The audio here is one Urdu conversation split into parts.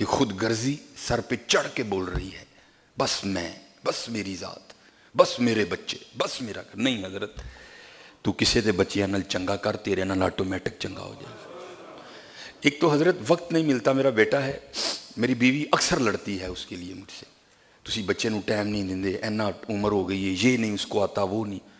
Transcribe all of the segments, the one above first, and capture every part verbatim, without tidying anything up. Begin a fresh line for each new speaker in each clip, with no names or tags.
کہ خود غرضی سر پہ چڑھ کے بول رہی ہے بس میں، بس میری ذات، بس میرے بچے، بس میرا گھر. نہیں حضرت، تو کسے دے بچیاں نال چنگا کر، تیرے نال آٹومیٹک چنگا ہو جائے. ایک تو حضرت وقت نہیں ملتا، میرا بیٹا ہے، میری بیوی اکثر لڑتی ہے اس کے لیے مجھ سے، تسی بچے نو ٹائم نہیں دیندے، اینا عمر ہو گئی ہے، یہ نہیں اس کو آتا، وہ نہیں.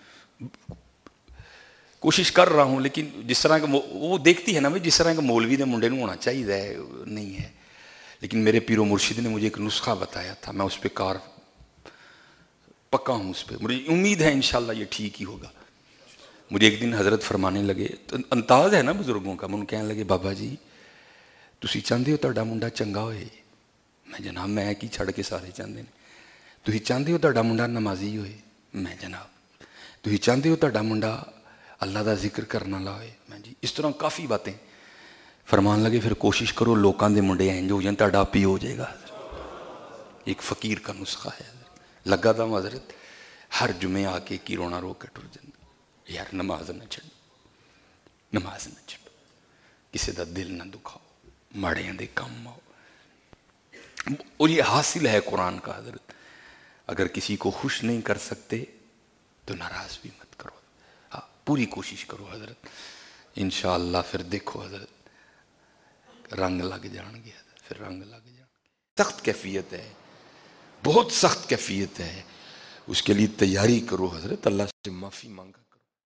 کوشش کر رہا ہوں لیکن جس طرح کا وہ دیکھتی ہے نا جس طرح کا مولوی دے منڈے نو ہونا چاہیے ہے نہیں ہے. لیکن میرے پیر و مرشد نے مجھے ایک نسخہ بتایا تھا، میں اس پہ کار پکا ہوں، اس پہ مجھے امید ہے انشاءاللہ یہ ٹھیک ہی ہوگا. مجھے ایک دن حضرت فرمانے لگے، تو انداز ہے نا بزرگوں کا، من کہنے لگے بابا جی تسی چاہتے ہو تہاڈا منڈا چنگا ہوئے؟ میں جناب میں کی چھڑ کے سارے چاہتے ہیں. تسی چاہتے ہو تہاڈا منڈا نمازی ہوئے؟ میں جناب. تسی چاہتے ہو تہاڈا منڈا اللہ دا ذکر کرنا لا ہوئے؟ میں جی. اس طرح کافی باتیں فرمان لگے پھر کوشش کرو لوکاں دے منڈے اینج ہو جائیں تہاڈا پی ہو جائے گا. ایک فقیر کا نسخہ ہے. لگا تھا حضرت ہر جمعے آ کے کی رونا رو کے ٹر جاندے، یار نماز نہ چھڑ، نماز نہ چھڑ، کسی دا دل نہ دکھاؤ، ماڑیاں دے کام آؤ. اور یہ حاصل ہے قرآن کا حضرت. اگر کسی کو خوش نہیں کر سکتے تو ناراض بھی مت کرو، ہاں پوری کوشش کرو حضرت. انشاءاللہ پھر دیکھو حضرت رنگ لگ جان گے، پھر رنگ لگ جان گے. سخت کیفیت ہے، بہت سخت کیفیت ہے، اس کے لیے تیاری کرو حضرت. اللہ سے معافی مانگا.